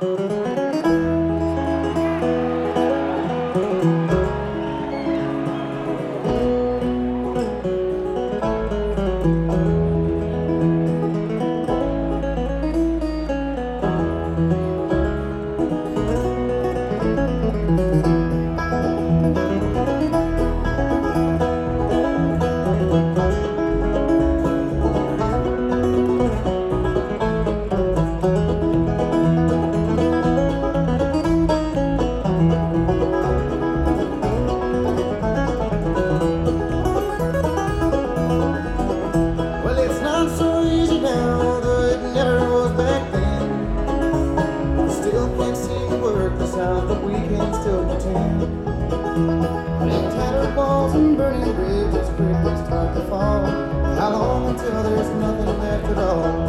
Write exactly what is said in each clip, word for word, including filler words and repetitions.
Well, it's not so easy now, though it never was back then. Still can't seem to work this out, but we can still pretend. And tattered walls and burning bridges, quickly start to fall. How long until there's nothing left at all?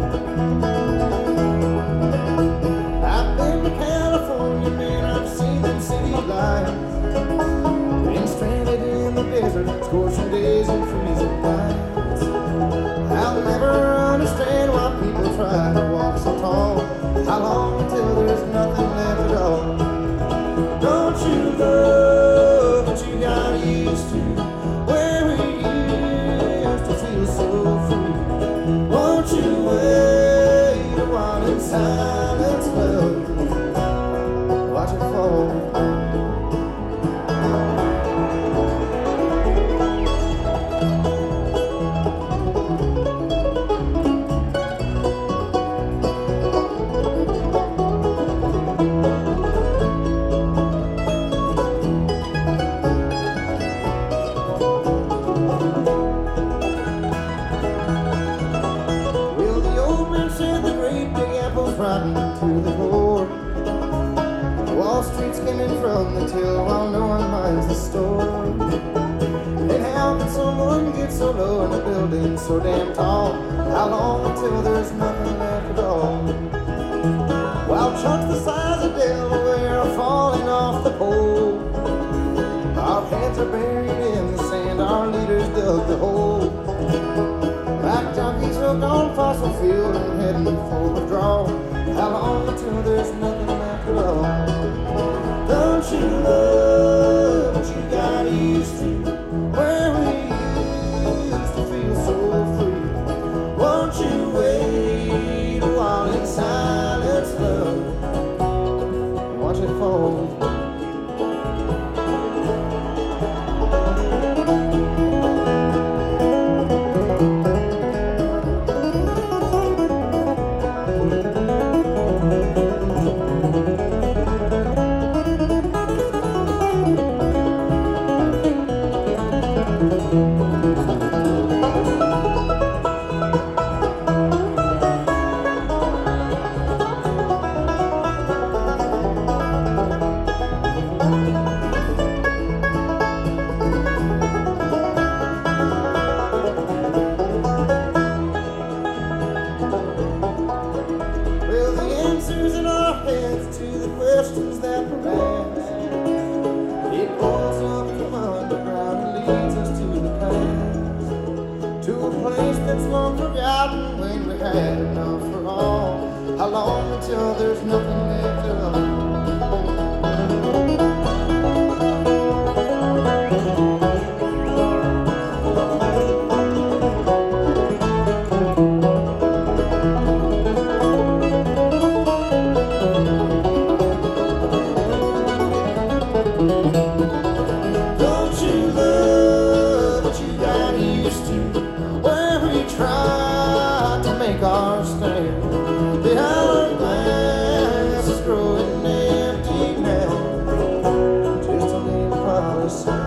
I've been to California, man, I've seen them city lights. Been stranded in the desert, scorching days and freezing nights. I'll never understand why people try to walk so tall. How long until there's nothing left at all? Don't you love what you got used to, where we used to feel so free? Won't you wait a while in silence, love? Watch it fall. Rotten to the core. Wall Street's skimming from the till while no one minds the store. And how can someone get so low in a building so damn tall? How long until there's nothing left at all? While chunks the size of Delaware are falling off the pole, our heads are buried in the sand, our leaders dug the hole. Like jockeys hooked on fossil fuel and heading for withdrawal. How long until there's nothing left at all? Don't you love what you got used to, where we used to feel so free? Won't you wait a while in silence, love? Watch it fall. To the questions that were asked, it rolls up from underground and leads us to the past, to a place that's long forgotten when we had enough for all. How long until there's nothing left at all? Don't you love what you got used to, where we tried to make our stand? The hourglass is growing empty now, just a little pile of sand.